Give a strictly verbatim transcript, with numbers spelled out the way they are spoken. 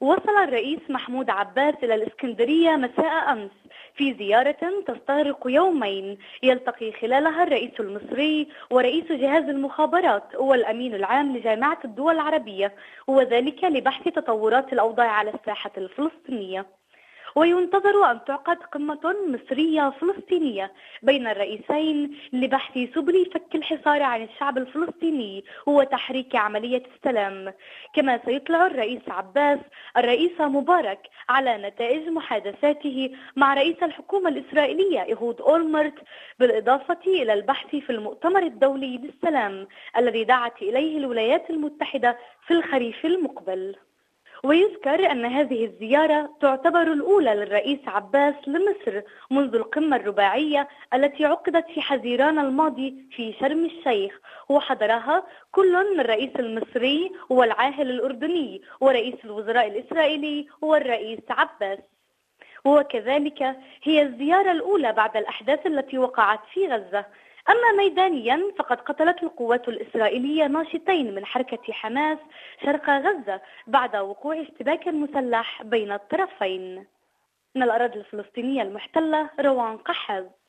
وصل الرئيس محمود عباس إلى الإسكندرية مساء أمس في زيارة تستغرق يومين يلتقي خلالها الرئيس المصري ورئيس جهاز المخابرات والأمين العام لجامعة الدول العربية، وذلك لبحث تطورات الأوضاع على الساحة الفلسطينية. وينتظر أن تعقد قمة مصرية فلسطينية بين الرئيسين لبحث سبل فك الحصار عن الشعب الفلسطيني وتحريك عملية السلام. كما سيطلع الرئيس عباس الرئيس مبارك على نتائج محادثاته مع رئيس الحكومة الإسرائيلية إيهود أولمرت، بالإضافة إلى البحث في المؤتمر الدولي للسلام الذي دعت إليه الولايات المتحدة في الخريف المقبل. ويذكر أن هذه الزيارة تعتبر الأولى للرئيس عباس لمصر منذ القمة الرباعية التي عقدت في حزيران الماضي في شرم الشيخ، وحضرها كل من الرئيس المصري والعاهل الأردني ورئيس الوزراء الإسرائيلي والرئيس عباس. وكذلك هي الزيارة الأولى بعد الأحداث التي وقعت في غزة. أما ميدانيا فقد قتلت القوات الإسرائيلية ناشطين من حركة حماس شرق غزة بعد وقوع اشتباك مسلح بين الطرفين. من الأراضي الفلسطينية المحتلة، روان قحز.